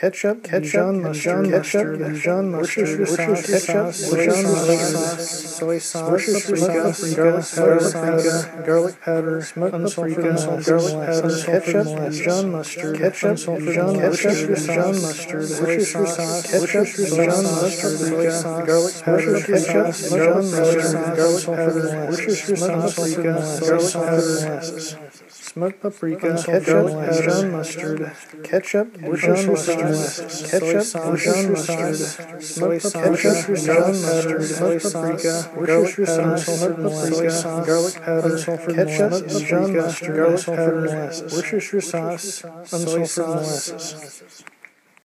ketchup, Dijon mustard, Dijon mustard, Worcestershire sauce, soy sauce, garlic powder, smoked paprika, garlic powder, ketchup, Dijon mustard, Worcestershire mustard, Worcestershire sauce, Dijon mustard, garlic powder, ketchup, Dijon mustard, garlic powder, Worcestershire sauce, garlic powder, molasses. Smoked paprika, ketchup, Dijon mustard, ketchup, Dijon mustard, ketchup, Dijon mustard, smoked paprika, Dijon mustard, smoked paprika, Worcestershire sauce, smoked paprika, garlic powder, ketchup, Dijon mustard, garlic powder, Worcestershire sauce, unsulfured molasses.